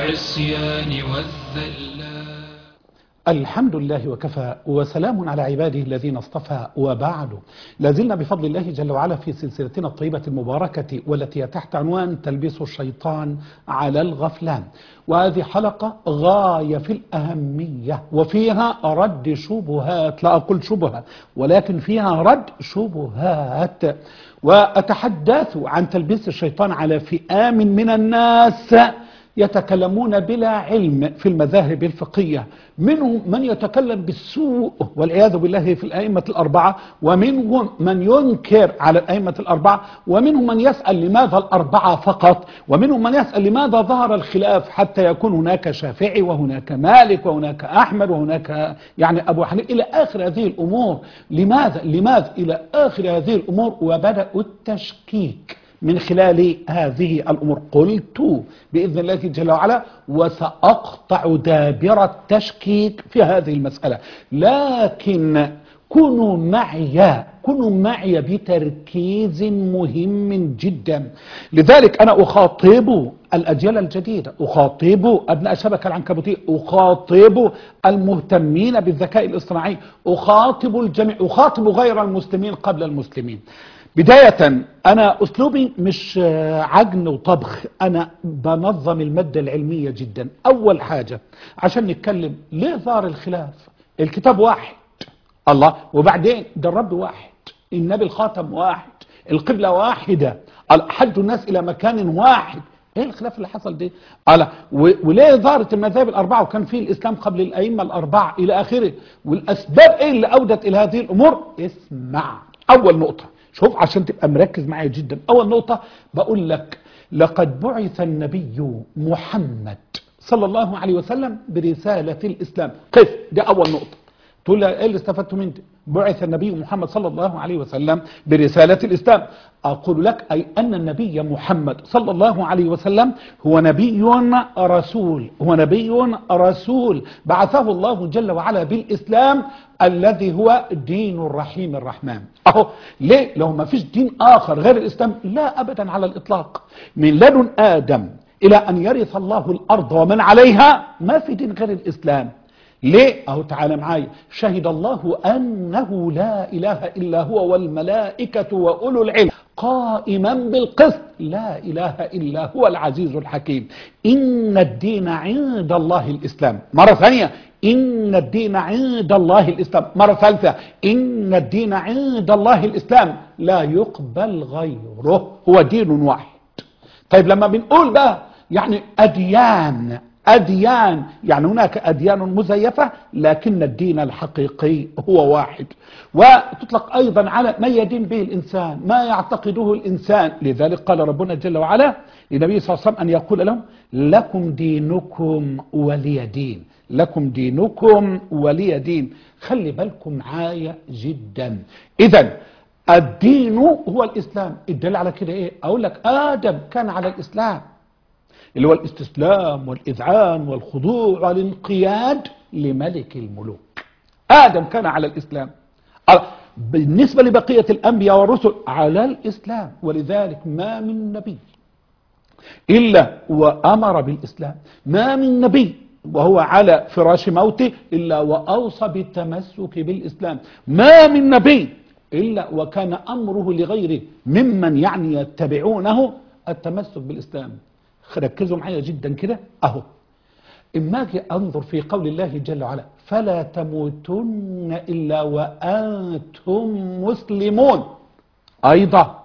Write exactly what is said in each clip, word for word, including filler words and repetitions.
العصيان والذلات. الحمد لله وكفى وسلام على عباده الذين اصطفى، وبعد. لازلنا بفضل الله جل وعلا في سلسلتنا الطيبة المباركة والتي تحت عنوان تلبيس الشيطان على الغفلان، وهذه حلقة غاية في الأهمية وفيها رد شبهات، لا أقول شبهة ولكن فيها رد شبهات. وأتحدث عن تلبيس الشيطان على فئام من الناس يتكلمون بلا علم في المذاهب الفقهية، منهم من يتكلم بالسوء والعياذ بالله في الأئمة الأربعة، ومنهم من ينكر على الأئمة الأربعة، ومنهم من يسأل لماذا الأربعة فقط، ومنهم من يسأل لماذا ظهر الخلاف حتى يكون هناك شافعي وهناك مالك وهناك أحمد وهناك يعني أبو حنيفة إلى آخر هذه الأمور. لماذا لماذا إلى آخر هذه الأمور؟ وبدأوا التشكيك من خلال هذه الأمور. قلت بإذن الله جل وعلا وسأقطع دابر التشكيك في هذه المسألة، لكن كونوا معي كونوا معي بتركيز مهم جدا. لذلك أنا أخاطب الأجيال الجديدة، أخاطب أبناء الشبكة العنكبوتية، أخاطب المهتمين بالذكاء الاصطناعي، أخاطب الجميع، أخاطب غير المسلمين قبل المسلمين. بداية أنا أسلوبي مش عجن وطبخ، أنا بنظم المادة العلمية جدا. أول حاجة عشان نتكلم ليه ظهر الخلاف؟ الكتاب واحد، الله، وبعدين ده الرب واحد، النبي الخاتم واحد، القبلة واحدة، حج الناس إلى مكان واحد. ايه الخلاف اللي حصل ده؟ على وليه ظهرت المذاهب الاربعه وكان في الاسلام قبل الائمه الاربعه الى اخره؟ والاسباب ايه اللي اودت الى هذه الامور؟ اسمع. اول نقطه، شوف عشان تبقى مركز معايا جدا. اول نقطه بقول لك لقد بعث النبي محمد صلى الله عليه وسلم برساله الاسلام. كيف؟ دي اول نقطه. تقول لي ايه اللي استفدته من دي؟ بعث النبي محمد صلى الله عليه وسلم برسالة الإسلام. أقول لك أي أن النبي محمد صلى الله عليه وسلم هو نبي رسول، هو نبي رسول بعثه الله جل وعلا بالإسلام الذي هو دين الرحيم الرحمن. أهو ليه؟ لو ما فيش دين آخر غير الإسلام؟ لا أبدا على الإطلاق. من لدن آدم إلى أن يرث الله الأرض ومن عليها ما في دين غير الإسلام. ليه؟ اهو تعالى معايا. شهد الله انه لا اله الا هو والملائكه واولو العلم قائما بالقسط لا اله الا هو العزيز الحكيم. ان الدين عند الله الاسلام. مره ثانيه، ان الدين عند الله الاسلام. مره ثالثه، ان الدين عند الله الاسلام لا يقبل غيره، هو دين واحد. طيب لما بنقول بقى يعني اديان أديان، يعني هناك أديان مزيفة لكن الدين الحقيقي هو واحد. وتطلق أيضا على ما يدين به الإنسان، ما يعتقده الإنسان. لذلك قال ربنا جل وعلا للنبي صلى الله عليه وسلم أن يقول لهم لكم دينكم ولي دين، لكم دينكم ولي دين. خلي بالكم معايا جدا. إذن الدين هو الإسلام. الدليل على كده إيه؟ أقول لك آدم كان على الإسلام اللي هو الاستسلام والإذعان والخضوع والانقياد لملك الملوك. آدم كان على الإسلام. بالنسبة لبقية الأنبياء والرسل على الإسلام. ولذلك ما من نبي إلا وأمر بالإسلام، ما من نبي وهو على فراش موته إلا وأوصى بالتمسك بالإسلام، ما من نبي إلا وكان أمره لغيره ممن يعني يتبعونه التمسك بالإسلام. ركزوا معايا جدا كده. اهو اما اجي انظر في قول الله جل وعلا فلا تموتن الا وانتم مسلمون، ايضا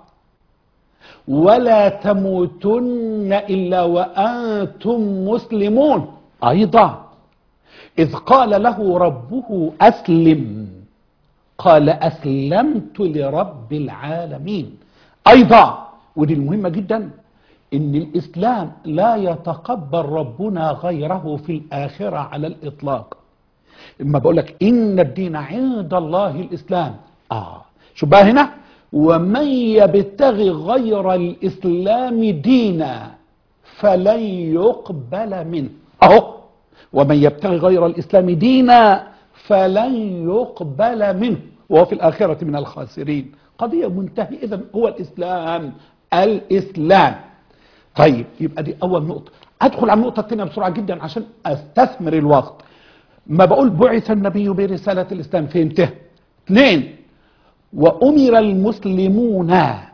ولا تموتن الا وانتم مسلمون، ايضا اذ قال له ربه اسلم قال اسلمت لرب العالمين، ايضا. ودي المهمه جدا، إن الإسلام لا يتقبل ربنا غيره في الآخرة على الإطلاق. إما بقول لك إن الدين عند الله الإسلام. آه شو بقى هنا؟ ومن يبتغي غير الإسلام دينا فلن يقبل منه. أهو ومن يبتغي غير الإسلام دينا فلن يقبل منه وهو في الآخرة من الخاسرين. قضية منتهية. إذن هو الإسلام، الإسلام. طيب يبقى دي اول نقطه. ادخل على النقطه الثانيه بسرعه جدا عشان استثمر الوقت. ما بقول بعث النبي برساله الاسلام فهمتها. اثنين، وامر المسلمون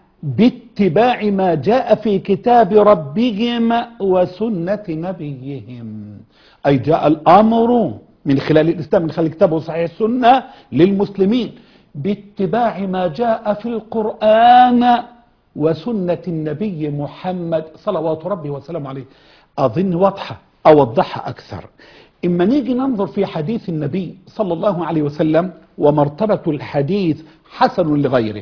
باتباع ما جاء في كتاب ربهم وسنه نبيهم، اي جاء الامر من خلال الاسلام من خلال الكتاب وصحيح السنه للمسلمين باتباع ما جاء في القران وسنة النبي محمد صلوات ربي وسلامه عليه. أظن واضحة، أوضحها أكثر. إما نيجي ننظر في حديث النبي صلى الله عليه وسلم ومرتبة الحديث حسن لغيره،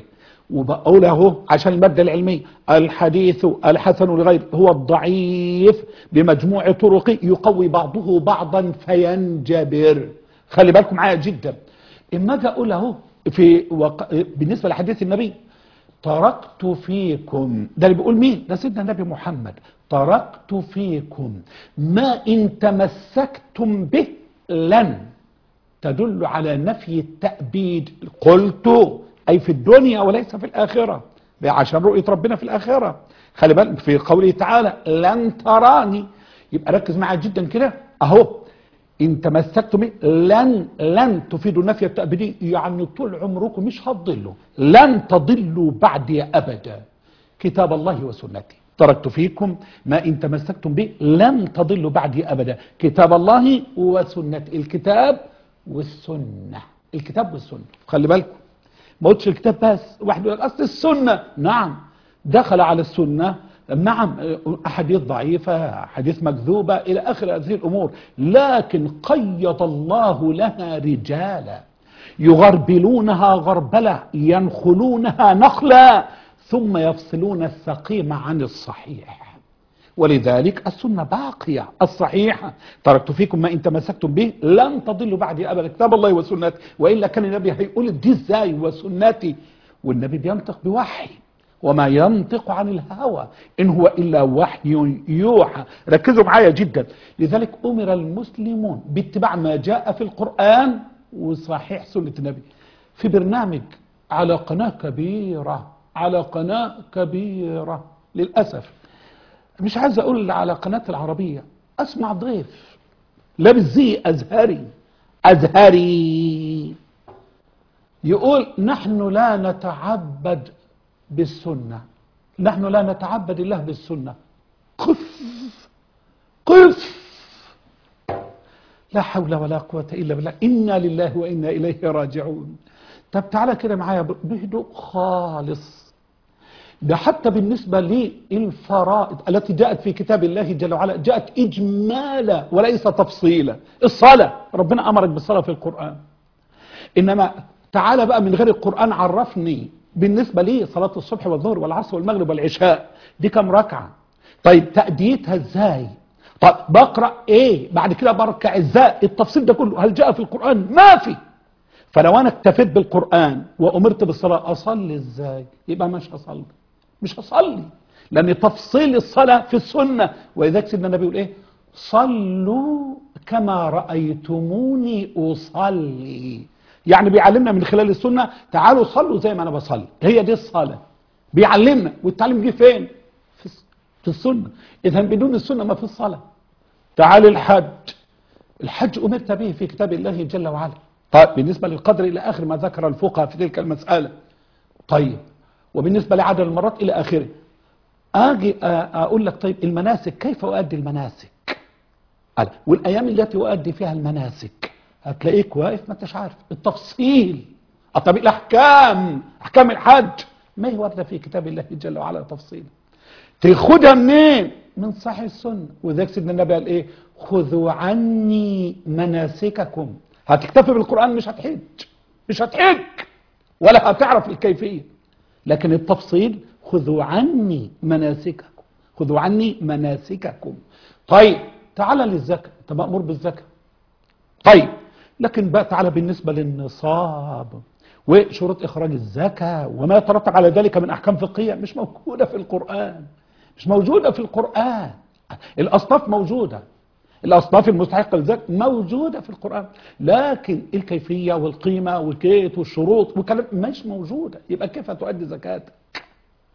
وبقوله عشان المادة العلمية الحديث الحسن لغيره هو الضعيف بمجموع طرقه يقوي بعضه بعضا فينجبر. خلي بالكم معايا جدا. إما أجي أقوله في وق... بالنسبة لحديث النبي تركت فيكم، ده اللي بيقول مين؟ ده سيدنا النبي محمد. تركت فيكم ما إن تمسكتم به لن، تدل على نفي التأبيد. قلت أي في الدنيا وليس في الآخرة، عشان رؤية ربنا في الآخرة. خلي بالك في قوله تعالى لن تراني، يبقى ركز معايا جدا كده أهو. إن تمسكتم به لن، لن تفيد نفي التأبيد، يعني طول عمركم مش هتضلوا، لن تضلوا بعدي أبدا. كتاب الله وسنتي تركت فيكم ما إن تمسكتم به لن تضلوا بعدي أبدا. كتاب الله وسنتي، الكتاب والسنة، الكتاب والسنة. خلي بالكم ما قلتش الكتاب بس. واحد يقول أصل السنة، نعم دخل على السنة، نعم أحاديث ضعيفة، أحاديث مكذوبة إلى آخر هذه الأمور، لكن قيض الله لها رجالا يغربلونها غربلة ينخلونها نخلا ثم يفصلون السقيم عن الصحيح. ولذلك السنة باقية الصحيحة. تركت فيكم ما إن تمسكتم به لن تضلوا بعدي أبدا، كتاب الله وسنتي. وإلا كان النبي هيقول دي إزاي وسنتي؟ والنبي بينطق بوحي وما ينطق عن الهوى إن هو إلا وحي يوحى. ركزوا معايا جدا. لذلك أمر المسلمون باتباع ما جاء في القرآن وصحيح سنة النبي. في برنامج على قناة كبيرة، على قناة كبيرة للأسف، مش عايز أقول على قناة العربية، أسمع ضيف لابس زي أزهري، أزهري يقول نحن لا نتعبد بالسنة، نحن لا نتعبد الله بالسنة. قف قف، لا حول ولا قوة إلا بالله، إنا لله وإنا إليه راجعون. طب تعالى كده معايا بهدوء خالص. ده حتى بالنسبة للفرائض التي جاءت في كتاب الله جل وعلا جاءت إجمالا وليس تفصيلا. الصلاة ربنا أمرك بالصلاة في القرآن، إنما تعالى بقى من غير القرآن عرفني بالنسبة لي صلاة الصبح والظهر والعصر والمغرب والعشاء دي كم ركعة؟ طيب تأديتها ازاي؟ طب بقرأ ايه؟ بعد كده بركع ازاي؟ التفصيل ده كله هل جاء في القرآن؟ ما في. فلو انا اكتفيت بالقرآن وامرت بالصلاة اصلي ازاي؟ يبقى مش هصلي، مش هصلي، لان تفصيل الصلاة في السنة. ولذلك سيدنا النبي يقول ايه؟ صلوا كما رأيتموني اصلي. يعني بيعلمنا من خلال السنة تعالوا صلوا زي ما انا بصلي، هي دي الصلاة. بيعلمنا، والتعليم جه فين؟ في السنة. اذا بدون السنة ما في الصلاة. تعال الحج، الحج امرت به في كتاب الله جل وعلا. طيب بالنسبة للقدر الى اخر ما ذكر الفقهاء في تلك المسألة. طيب وبالنسبة لعدد المرات الى اخره. اجي اقول لك طيب المناسك كيف اؤدي المناسك؟ والايام التي اؤدي فيها المناسك هتلاقيك واقف ما انتش عارف التفصيل. طب الاحكام، احكام الحج ما هي وارده في كتاب الله جل وعلا تفصيل. تاخدها منين؟ من صحيح السنه. وذلك سيدنا النبي قال ايه؟ خذوا عني مناسككم. هتكتفي بالقران مش هتحج، مش هتحج ولا هتعرف الكيفيه، لكن التفصيل خذوا عني مناسككم، خذوا عني مناسككم. طيب تعالى للزكاه، انت مامور بالزكاه. طيب لكن بقى تعالى بالنسبة للنصاب وشروط إخراج الزكاة وما يترتب على ذلك من أحكام فقهية مش موجودة في القرآن، مش موجودة في القرآن. الأصناف موجودة، الأصناف المستحقة للزكاة موجودة في القرآن، لكن الكيفية والقيمة والكيت والشروط والكلام مش موجودة. يبقى كيف تؤدي زكاتك؟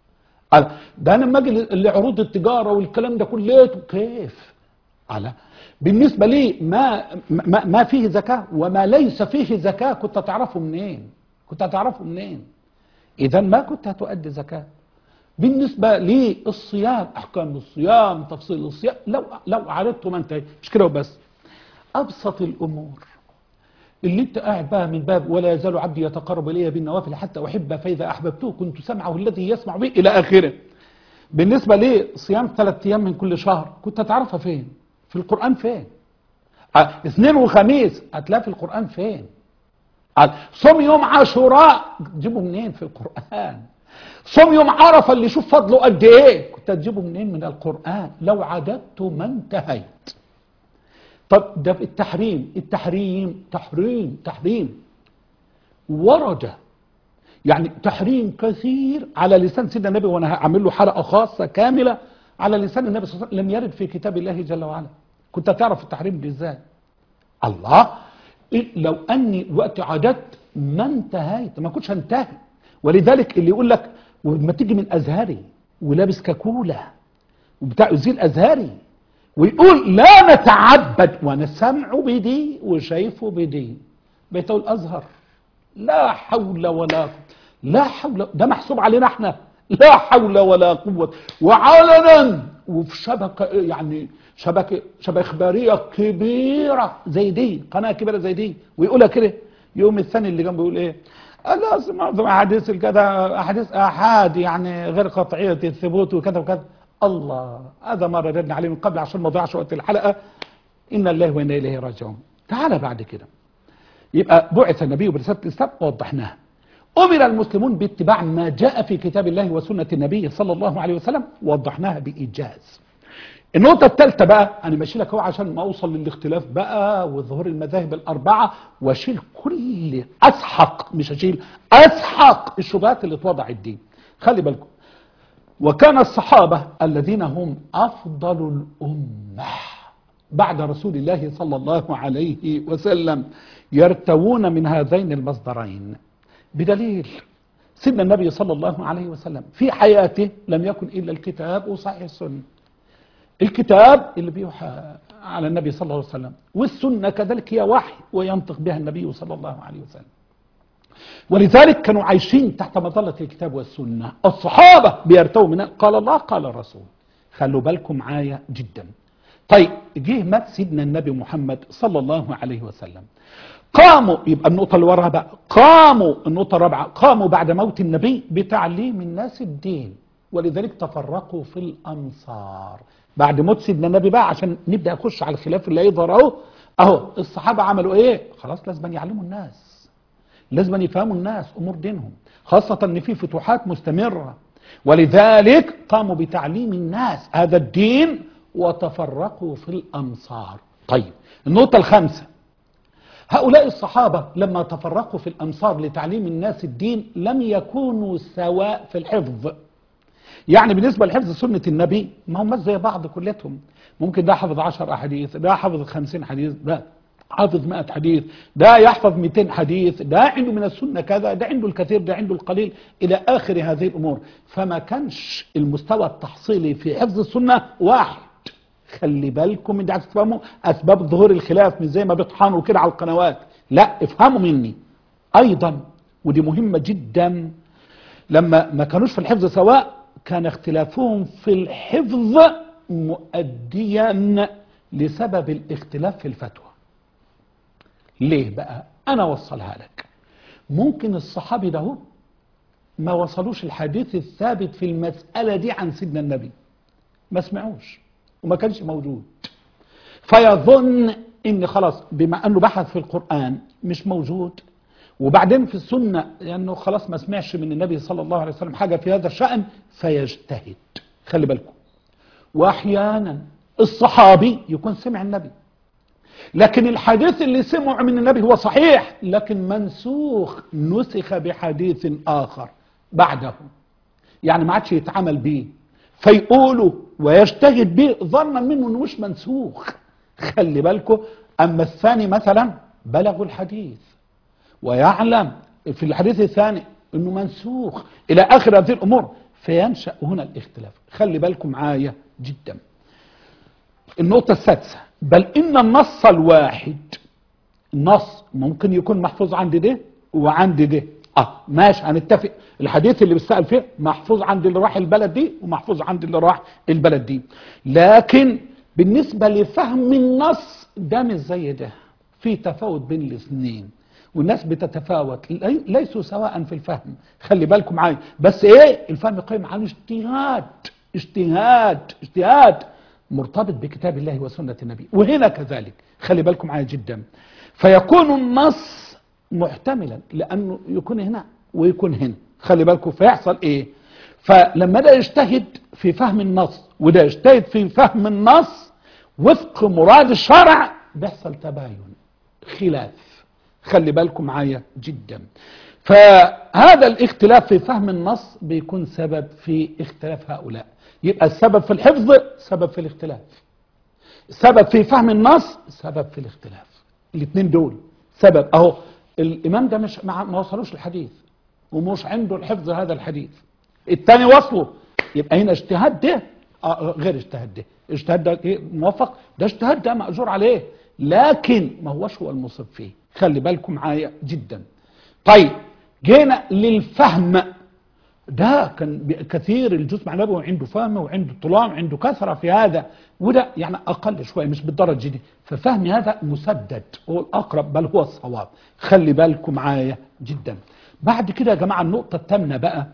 قال ده انا لما اجي لعروض التجاره والكلام ده كله كيف؟ على بالنسبه لي ما ما, ما فيه زكاه وما ليس فيه زكاه كنت هتعرفه منين؟ كنت هتعرفه منين؟ اذا ما كنت هتؤدي زكاه. بالنسبه للصيام، احكام الصيام، تفصيل الصيام، لو لو عرضته ما انتهي مش كده وبس. ابسط الامور اللي انت قاعد بقى من باب ولا يزال عبدي يتقرب الي بالنوافل حتى احبه فاذا احببته كنت سمعه الذي يسمع به الى اخره. بالنسبه لصيام ثلاث ايام من كل شهر كنت هتعرفها فين؟ في القران فين؟ اه اثنين وخميس هتلاقي في القران فين؟ اه صوم يوم عاشوراء تجيبه منين في القران؟ صوم يوم عرفه اللي شوف فضله قد ايه كنت هتجيبه منين من القران؟ لو عددت ما انتهيت. طب ده في التحريم، التحريم تحريم تحريم ورد يعني تحريم كثير على لسان سيدنا النبي، وانا هعمل له حلقه خاصه كامله على لسان النبي صلى الله عليه وسلم، لم يرد في كتاب الله جل وعلا. كنت هتعرف التحريم دي ازاي؟ الله إيه لو اني وقت عددت ما انتهيت ما كنتش هنتهي. ولذلك اللي يقول لك وما تيجي من ازهري ولابس كاكولا وبتاع زي ازهري ويقول لا نتعبد وانا سمعه بدي وشايفه بدي بيته الازهر، لا حول ولا قوه، لا حول، ده محسوب علينا احنا، لا حول ولا قوه، وعلنا وفي شبكه يعني شبكه شبكه اخباريه كبيره زي دي، قناه كبيره زي دي ويقولها كده. يوم الثاني اللي جنبه يقول ايه؟ لا معظم احاديث كذا احاديث احاد يعني غير قطعيه الثبوت وكذا وكذا. الله هذا ما رددنا عليه من قبل عشان ما نضيعش وقت الحلقه. إن الله وإنا إليه راجعون. تعال بعد كده يبقى بعث النبي برسالة الإسلام ووضحناها. أمر المسلمون باتباع ما جاء في كتاب الله وسنة النبي صلى الله عليه وسلم ووضحناها بإيجاز. النقطة الثالثة بقى أنا ماشي لك أهو عشان ما أوصل للاختلاف بقى وظهور المذاهب الأربعة وأشيل كل أسحق مش أشيل أسحق الشبهات اللي اتوضعت دي. خلي بالكم. وكان الصحابة الذين هم أفضل الأمة بعد رسول الله صلى الله عليه وسلم يرتوون من هذين المصدرين بدليل سيدنا النبي صلى الله عليه وسلم في حياته لم يكن إلا الكتاب وصحيح السنة. الكتاب اللي بيوحى على النبي صلى الله عليه وسلم والسنة كذلك هي وحي وينطق بها النبي صلى الله عليه وسلم. ولذلك كانوا عايشين تحت مظلة الكتاب والسنة. الصحابة بيرتووا من قال الله قال الرسول. خلوا بالكم معايا جدا. طيب جه مات سيدنا النبي محمد صلى الله عليه وسلم. قاموا يبقى النقطة اللي وراها بقى قاموا النقطة الرابعة قاموا بعد موت النبي بتعليم الناس الدين. ولذلك تفرقوا في الأمصار بعد موت سيدنا النبي بقى عشان نبدأ نخش على الخلاف اللي هيظهر اهو. اهو الصحابة عملوا ايه؟ خلاص لازم يعلموا الناس، لازم يفهموا الناس امور دينهم، خاصة ان في فتوحات مستمرة. ولذلك قاموا بتعليم الناس هذا الدين وتفرقوا في الامصار. طيب النقطة الخامسة هؤلاء الصحابة لما تفرقوا في الامصار لتعليم الناس الدين لم يكونوا سواء في الحفظ. يعني بالنسبة لحفظ سنة النبي ما هم زي بعض كلتهم. ممكن ده حفظ عشر احاديث، ده حفظ خمسين حديث، ده حافظ مئة حديث، ده يحفظ مئتين حديث، ده عنده من السنة كذا، ده عنده الكثير، ده عنده القليل إلى آخر هذه الأمور. فما كانش المستوى التحصيلي في حفظ السنة واحد. خلي بالكم من ده عشان تفهموا أسباب ظهور الخلاف مش زي ما بيطحنوا كده على القنوات. لا افهموا مني أيضا ودي مهمة جدا. لما ما كانوش في الحفظ سواء كان اختلافهم في الحفظ مؤديا لسبب الاختلاف في الفتوى. ليه بقى؟ انا اوصلها لك. ممكن الصحابي ده ما وصلوش الحديث الثابت في المسألة دي عن سيدنا النبي، ما سمعوش وما كانش موجود، فيظن ان خلاص بما انه بحث في القرآن مش موجود وبعدين في السنة لانه خلاص ما سمعش من النبي صلى الله عليه وسلم حاجة في هذا الشأن فيجتهد. خلي بالكم. واحيانا الصحابي يكون سمع النبي لكن الحديث اللي سمع من النبي هو صحيح لكن منسوخ نسخ بحديث آخر بعده، يعني ما عادش يتعامل به فيقولوا ويجتهد به ظنا منه انه مش منسوخ. خلي بالكم. اما الثاني مثلا بلغوا الحديث ويعلم في الحديث الثاني انه منسوخ الى اخر هذه الامور فينشأ هنا الاختلاف. خلي بالكم معايا جدا. النقطة السادسة، بل إن النص الواحد، النص ممكن يكون محفوظ عند ده وعند ده. اه ماشي، هنتفق. الحديث اللي بيسأل فيه محفوظ عند اللي راح البلد دي ومحفوظ عند اللي راح البلد دي، لكن بالنسبة لفهم النص ده مش زي ده، في تفاوت بين الاثنين، والناس بتتفاوت، ليسوا سواء في الفهم. خلي بالكم معايا، بس ايه، الفهم قائم على اجتهاد اجتهاد اجتهاد مرتبط بكتاب الله وسنة النبي، وهنا كذلك. خلي بالكم معايا جدا. فيكون النص محتملا لأنه يكون هنا ويكون هنا. خلي بالكم، فيحصل ايه؟ فلما ده يجتهد في فهم النص وده يجتهد في فهم النص وفق مراد الشرع، بيحصل تباين، خلاف. خلي بالكم معايا جدا. فهذا الاختلاف في فهم النص بيكون سبب في اختلاف هؤلاء. يبقى السبب في الحفظ سبب في الاختلاف، سبب في فهم النص سبب في الاختلاف. الاثنين دول سبب. اهو الامام ده مش ما وصلوش الحديث ومش عنده الحفظ هذا الحديث، الثاني وصله، يبقى هنا اجتهاد ده آه غير اجتهاد ده. اجتهاد ده ايه موفق، ده اجتهاد ده مأجور عليه، لكن ما هوش هو المصيب فيه. خلي بالكم معايا جدا. طيب جينا للفهم، ده كان كثير الجزء مع النبوي عنده فهم وعنده طلام وعنده كثرة في هذا، وده يعني أقل شوية مش بالدرجة دي. ففهم هذا مسدد هو الأقرب بل هو الصواب. خلي بالكم معايا جدا. بعد كده يا جماعة النقطة الثامنة بقى،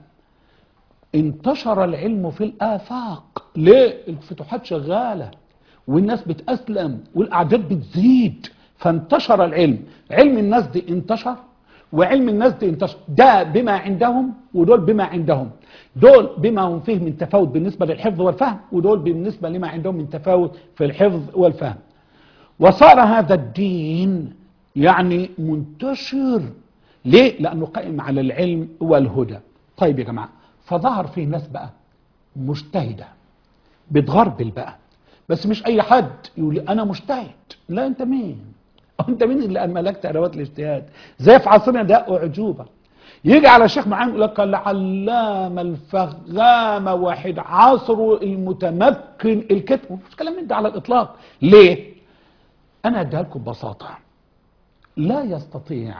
انتشر العلم في الآفاق. ليه؟ الفتوحات شغالة والناس بتأسلم والأعداد بتزيد، فانتشر العلم. علم الناس دي انتشر وعلم الناس دي انتشر، ده بما عندهم ودول بما عندهم، دول بما هم فيه من تفاوت بالنسبة للحفظ والفهم، ودول بالنسبة لما عندهم من تفاوت في الحفظ والفهم. وصار هذا الدين يعني منتشر. ليه؟ لأنه قائم على العلم والهدى. طيب يا جماعة، فظهر فيه ناس بقى مجتهدة بتغربل بقى، بس مش أي حد يقول أنا مجتهد. لا، أنت مين؟ أنت مين اللي ملكت أدوات الاجتهاد؟ زي في عصرنا ده أعجوبة. يجي على شيخ معين يقول لك العلامة الفغامة واحد عصره المتمكن الكتب، مفيش كلام من ده على الإطلاق. ليه؟ أنا أديها لكم ببساطة. لا يستطيع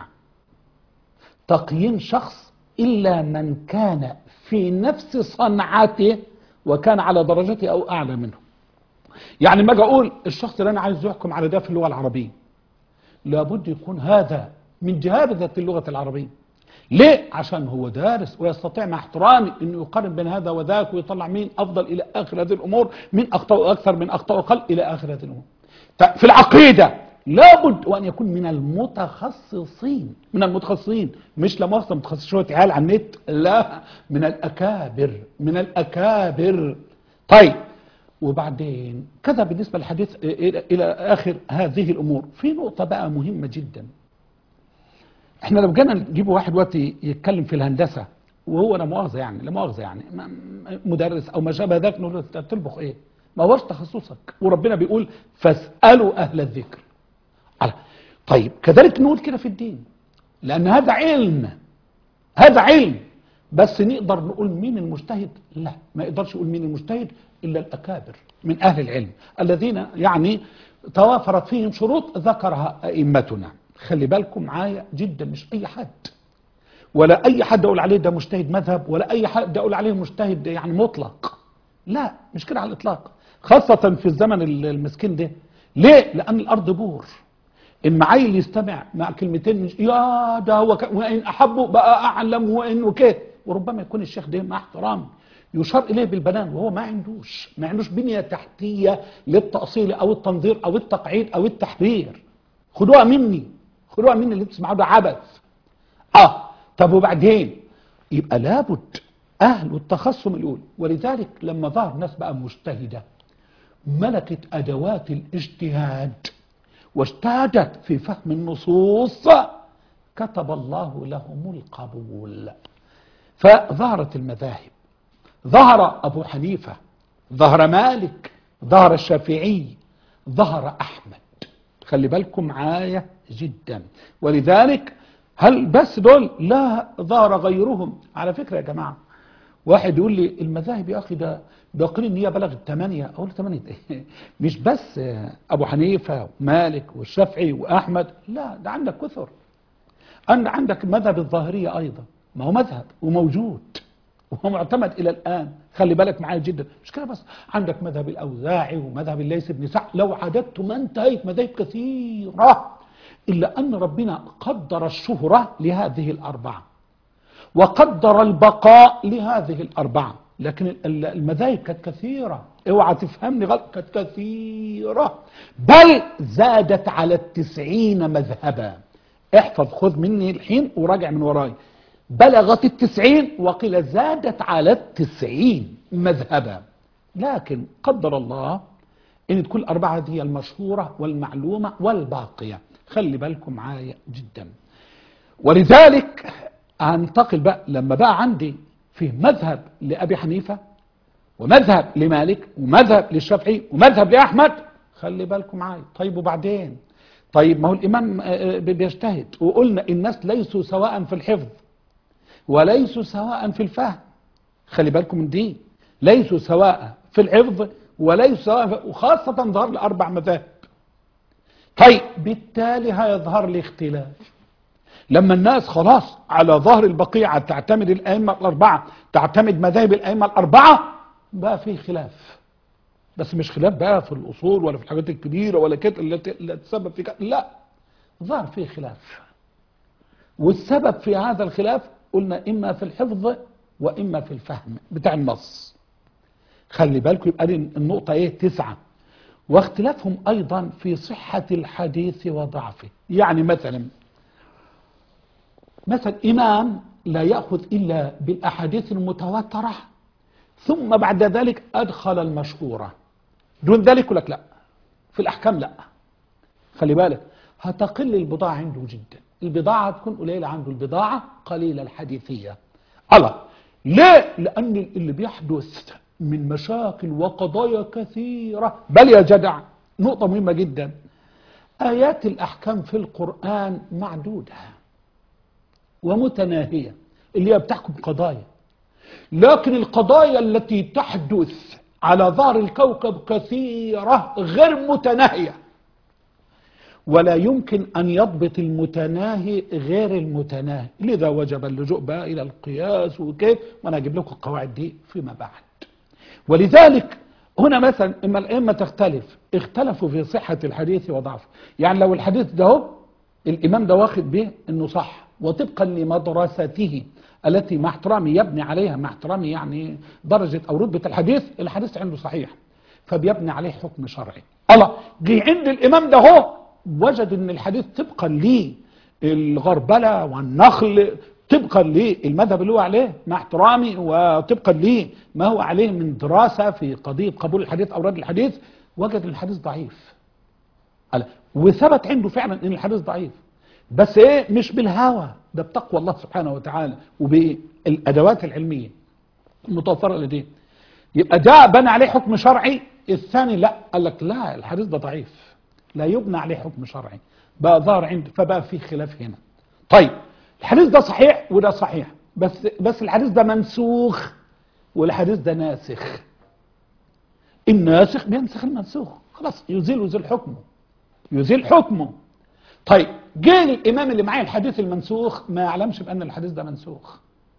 تقييم شخص إلا من كان في نفس صنعته وكان على درجته أو أعلى منه. يعني ما أجي أقول الشخص اللي أنا عايز يحكم على ده في اللغة العربية، لابد يكون هذا من جهابذة اللغة العربية. ليه؟ عشان هو دارس ويستطيع مع احترامي انه يقارن بين هذا وذاك ويطلع مين افضل الى اخر هذه الامور، من اخطاء اكثر من اخطاء اقل الى اخر هذه الامور. في العقيده لابد وان يكون من المتخصصين، من المتخصصين، مش لا مؤاخذه متخصص شويه عيال على النت، لا، من الاكابر، من الاكابر. طيب وبعدين كذا بالنسبه للحديث الى اخر هذه الامور. في نقطه بقى مهمه جدا. احنا لو جينا نجيب واحد وقتي يتكلم في الهندسه وهو لا مؤاخذه يعني لا مؤاخذه يعني مدرس او ما شابه ذلك، نقول له انت بتطبخ ايه؟ ما هوش تخصصك، وربنا بيقول فاسالوا اهل الذكر. طيب كذلك نقول كده في الدين، لان هذا علم، هذا علم. بس نقدر نقول مين المجتهد؟ لا، ما يقدرش يقول مين المجتهد الا الاكابر من اهل العلم الذين يعني توافرت فيهم شروط ذكرها ائمتنا. خلي بالكم معايا جدا، مش اي حد، ولا اي حد اقول عليه ده مجتهد مذهب، ولا اي حد اقول عليه مجتهد يعني مطلق. لا، مش كده على الاطلاق، خاصة في الزمن المسكين ده. ليه؟ لان الارض بور. اما عيل يستمع مع كلمتين مش يا ده هو ك... وان احبه بقى اعلم وانه كده، وربما يكون الشيخ ده مع احترام يشار اليه بالبنان وهو ما عندوش ما عندوش بنية تحتية للتأصيل او التنظير او التقعيد او التحرير. خدوها مني، خدوها مني، اللي بتسمعوه ده عبث. اه طب وبعدين يبقى لابد اهل التخصص الاول. ولذلك لما ظهر ناس بقى مجتهده ملكت ادوات الاجتهاد واجتهدت في فهم النصوص، كتب الله لهم القبول. فظهرت المذاهب، ظهر ابو حنيفه، ظهر مالك، ظهر الشافعي، ظهر احمد. خلي بالكم معايا جدا. ولذلك هل بس دول؟ لا، ظهر غيرهم. على فكرة يا جماعة، واحد يقول لي المذاهب يا اخي ده ده قيل ان هي بلغت ثمانية، اقول له ثمانية ايه؟ مش بس ابو حنيفه ومالك والشافعي واحمد، لا ده عندك كثر. أن عندك مذهب الظاهريه ايضا، ما هو مذهب وموجود وهو معتمد الى الان، خلي بالك معايا جدا. مش كده بس، عندك مذهب الاوزاعي ومذهب الليث بن سعد، لو عددت ما انتهيت، مذاهب كثيره، الا ان ربنا قدر الشهره لهذه الاربعه وقدر البقاء لهذه الأربعة، لكن المذاهب كانت كثيرة، اوعى تفهمني غلط، كانت كثيرة، بل زادت على التسعين مذهبا. احفظ، خذ مني الحين وراجع من وراي، بلغت التسعين وقيل زادت على التسعين مذهبا، لكن قدر الله ان تكون الأربعة هي المشهورة والمعلومة والباقية. خلي بالكم معايا جدا. ولذلك هنتقل بقى، لما بقى عندي فيه مذهب لأبي حنيفة ومذهب لمالك ومذهب للشافعي ومذهب لأحمد، خلي بالكم معايا. طيب وبعدين؟ طيب ما هو الإمام بيجتهد، وقلنا الناس ليسوا سواء في الحفظ وليسوا سواء في الفهم، خلي بالكم من دي، ليسوا سواء في الحفظ وليسوا سواء في... وخاصة ظهر لأربع مذاهب. طيب بالتالي هيظهر لي اختلاف لما الناس خلاص على ظهر البقيعة تعتمد الأئمة الأربعة، تعتمد مذاهب الأئمة الأربعة، بقى فيه خلاف، بس مش خلاف بقى في الأصول ولا في الحاجات الكبيرة ولا كده اللي تسبب في كده، لا، ظهر فيه خلاف، والسبب في هذا الخلاف قلنا إما في الحفظ وإما في الفهم بتاع النص. خلي بالكم، يبقى النقطة إيه؟ تسعة. واختلافهم أيضا في صحة الحديث وضعفه. يعني مثلا مثلا إمام لا يأخذ إلا بالأحاديث المتواترة ثم بعد ذلك أدخل المشهورة، دون ذلك يقول لك لا، في الأحكام لا. خلي بالك، هتقل البضاعة عنده جدا، البضاعة تكون قليلة عنده، البضاعة قليلة الحديثية. الله، ليه؟ لأن اللي بيحدث من مشاكل وقضايا كثيرة، بل يا جدع نقطة مهمة جدا، آيات الأحكام في القرآن معدودة ومتناهية اللي هي بتحكم قضايا، لكن القضايا التي تحدث على ظهر الكوكب كثيرة غير متناهية، ولا يمكن أن يضبط المتناهي غير المتناهي، لذا وجب اللجوء بقى إلى القياس وكيف، وأنا أجيب لكم القواعد دي فيما بعد. ولذلك هنا مثلا إما الأئمة تختلف، اختلفوا في صحة الحديث وضعفه. يعني لو الحديث ده هو الإمام ده واخد به إنه صح وطبقا لمدرسته التي مع احترامي يبني عليها، مع احترامي يعني درجة أو رتبة الحديث، الحديث عنده صحيح فبيبني عليه حكم شرعي. الله، جه عند الإمام ده هو وجد إن الحديث طبقا للغربلة والنخل، طبقا للمذهب اللي هو عليه مع احترامي، وطبقا لما هو عليه من دراسة في قضية قبول الحديث أو رد الحديث، وجد الحديث ضعيف. وثبت عنده فعلا ان الحديث ضعيف، بس ايه؟ مش بالهوى، ده بتقوى الله سبحانه وتعالى وبالادوات العلميه المتوفره لديه. يبقى ده بنى عليه حكم شرعي. الثاني لا، قال لك لا، الحديث ده ضعيف، لا يبنى عليه حكم شرعي، بقى ظهر عنده، فبقى في خلاف هنا. طيب الحديث ده صحيح وده صحيح، بس بس الحديث ده منسوخ والحديث ده ناسخ. الناسخ بينسخ المنسوخ، خلاص يزيل يزيل حكمه، يزيل حكمه. طيب جه الامام اللي معاه الحديث المنسوخ ما يعلمش بان الحديث ده منسوخ.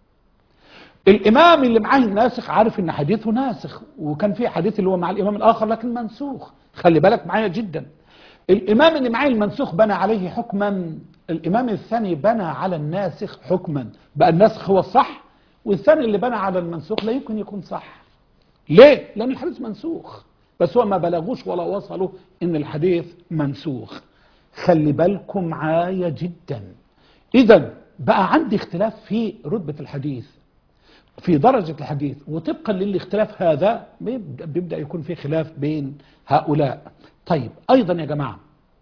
الامام اللي معاه الناسخ عارف ان حديثه ناسخ، وكان في حديث اللي هو مع الامام الاخر لكن منسوخ. خلي بالك معايا جدا. الامام اللي معاه المنسوخ بنى عليه حكما، الامام الثاني بنى على الناسخ حكما، بقى الناسخ هو الصح، والثاني اللي بنى على المنسوخ لا يمكن يكون صح. ليه؟ لان الحديث منسوخ، بس هو ما بلغوش ولا وصلوا ان الحديث منسوخ. خلي بالكم معايا جدا. اذا بقى عندي اختلاف في رتبة الحديث، في درجة الحديث، وطبقا للاختلاف هذا بيبدأ يكون في خلاف بين هؤلاء. طيب ايضا يا جماعة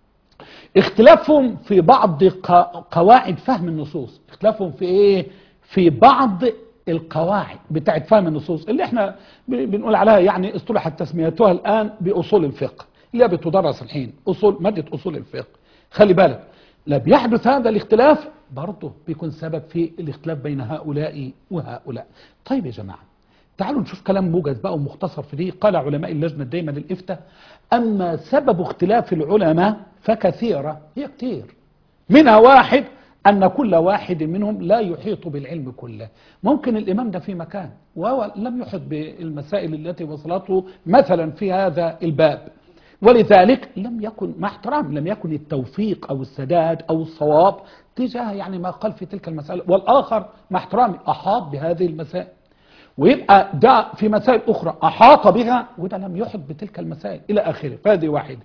اختلافهم في بعض قواعد فهم النصوص. اختلافهم في ايه؟ في بعض القواعد بتاعت فهم النصوص اللي احنا بنقول عليها يعني اصطلحت تسميتها الان باصول الفقه، اللي بتدرس الحين اصول مادة اصول الفقه. خلي بالك، لا بيحدث هذا الاختلاف برضه بيكون سبب في الاختلاف بين هؤلاء وهؤلاء. طيب يا جماعة، تعالوا نشوف كلام موجز بقى ومختصر في دي. قال علماء اللجنة الدائمة للإفتاء: أما سبب اختلاف العلماء فكثيرة، هي كتير، منها واحد أن كل واحد منهم لا يحيط بالعلم كله. ممكن الإمام ده في مكان وهو لم يحط بالمسائل التي وصلته مثلا في هذا الباب، ولذلك لم يكن مع احترام لم يكن التوفيق أو السداد أو الصواب تجاه يعني ما قال في تلك المسألة، والآخر مع احترامي أحاط بهذه المسائل، ويبقى ده في مسائل أخرى أحاط بها وده لم يحط بتلك المسائل إلى آخره. فهذه واحدة.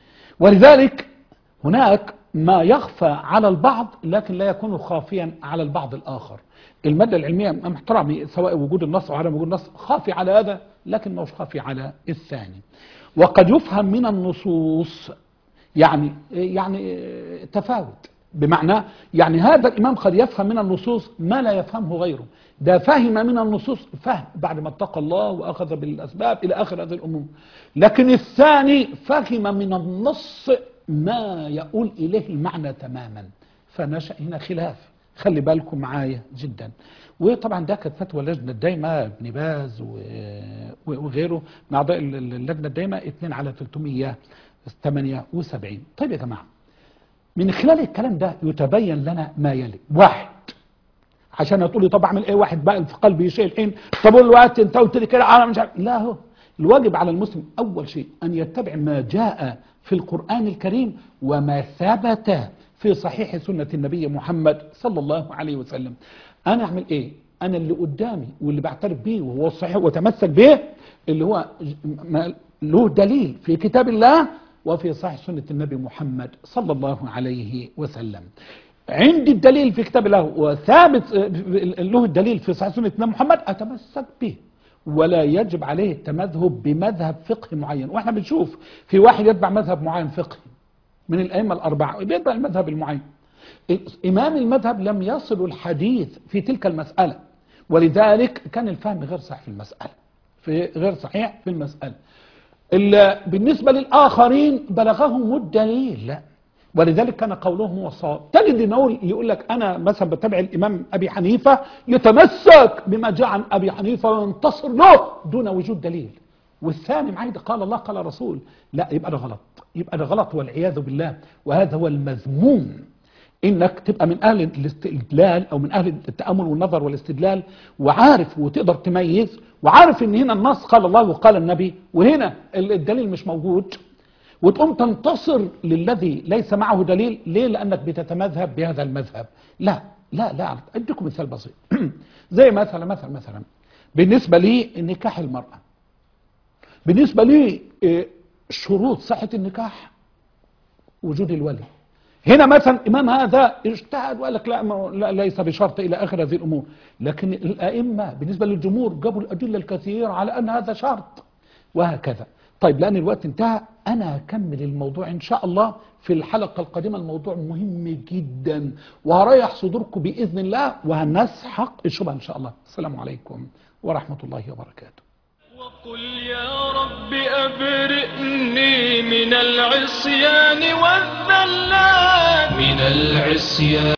ولذلك هناك ما يخفى على البعض لكن لا يكون خافيا على البعض الآخر. المادة العلمية مع احترامي سواء وجود النص أو عدم وجود النص خافي على هذا لكن مش خافي على الثاني. وقد يفهم من النصوص يعني يعني تفاوت، بمعنى يعني هذا الإمام قد يفهم من النصوص ما لا يفهمه غيره، ده فهم من النصوص فهم بعد ما اتقى الله وأخذ بالأسباب إلى آخر هذه الأمور، لكن الثاني فهم من النص ما يقول إليه المعنى تماما، فنشأ هنا خلاف. خلي بالكم معايا جدا. وطبعا ده كانت فتوى اللجنة الدائمة ابن باز وغيره من أعضاء اللجنة الدائمة اثنين على ثلاثمئة وثمانية وسبعين. طيب يا جماعة، من خلال الكلام ده يتبين لنا ما يلي: واحد، عشان هتقول لي طب اعمل ايه واحد بقى في قلبي شيء الحين، طب الوقت انت قلت لي كده انا مش عارف. لا، هو الواجب على المسلم اول شيء ان يتبع ما جاء في القرآن الكريم وما ثبت في صحيح سنة النبي محمد صلى الله عليه وسلم. انا اعمل ايه؟ انا اللي قدامي واللي بعترف به وهو الصحيح وتمسك به اللي هو له دليل في كتاب الله وفي صحيح سنة النبي محمد صلى الله عليه وسلم. عندي الدليل في كتاب الله وثابت له الدليل في صحيح سنة النبي محمد أتمسك به، ولا يجب عليه التمذهب بمذهب فقهي معين. واحنا بنشوف في واحد يتبع مذهب معين فقهي من الأئمة الأربعة بيتبع المذهب المعين، إمام المذهب لم يصل الحديث في تلك المسألة، ولذلك كان الفهم غير صحيح في المسألة في غير صحيح في المسألة. بالنسبة للآخرين بلغهم الدليل، ولذلك كان قولهم هو الصواب. تجد انه يقول لك انا مثلا بتابع الامام ابي حنيفه يتمسك بما جاء عن ابي حنيفه وينتصر له دون وجود دليل، والثاني معاه قال الله قال رسول. لا، يبقى ده غلط، يبقى ده غلط والعياذ بالله، وهذا هو المذموم. انك تبقى من اهل الاستدلال او من اهل التامل والنظر والاستدلال وعارف وتقدر تميز وعارف ان هنا النص قال الله وقال النبي وهنا الدليل مش موجود، وتقوم تنتصر للذي ليس معه دليل. ليه؟ لأنك بتتمذهب بهذا المذهب. لا لا لا أديكم مثال بسيط. زي مثلا مثلا مثلا بالنسبة لي نكاح المرأة، بالنسبة لي شروط صحة النكاح وجود الولي. هنا مثلا إمام هذا اجتهد وقال لك لا, لا ليس بشرط إلى آخر هذه الأمور، لكن الأئمة بالنسبة للجمهور جابوا الأدلة الكثيرة على أن هذا شرط وهكذا. طيب لأن الوقت انتهى، أنا هكمل الموضوع إن شاء الله في الحلقة القادمة. الموضوع مهم جدا وهريح صدوركم بإذن الله وهنسحق الشبهة إن شاء الله. السلام عليكم ورحمة الله وبركاته. وقل يا رب أبرئني من العصيان والذلات، من العصيان